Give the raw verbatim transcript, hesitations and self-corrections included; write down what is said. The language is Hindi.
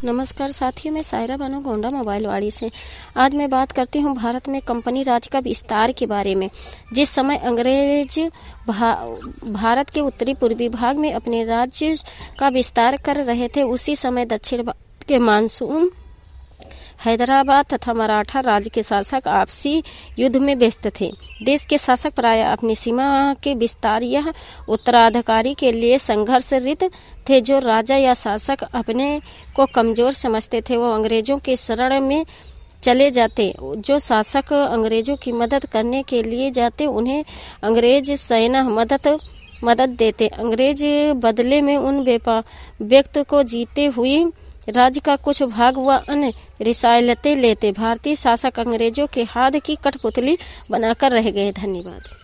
नमस्कार साथियों, मैं सायरा बानो गोंडा मोबाइल वाड़ी से। आज मैं बात करती हूँ भारत में कंपनी राज का विस्तार के बारे में। जिस समय अंग्रेज भा, भारत के उत्तरी पूर्वी भाग में अपने राज्य का विस्तार कर रहे थे, उसी समय दक्षिण भारत के मानसून हैदराबाद तथा मराठा राज्य के शासक आपसी युद्ध में व्यस्त थे। देश के शासक प्राय अपनी सीमा के विस्तार या उत्तराधिकारी के लिए संघर्षरत थे। जो राजा या शासक अपने को कमजोर समझते थे, वो अंग्रेजों के शरण में चले जाते। जो शासक अंग्रेजों की मदद करने के लिए जाते, उन्हें अंग्रेज सेना मदद मदद देते। अंग्रेज बदले में उन व्यक्ति को जीते हुए राज्य का कुछ भाग व अन्य रियासतें लेते। भारतीय शासक अंग्रेजों के हाथ की कठपुतली बनाकर रह गए। धन्यवाद।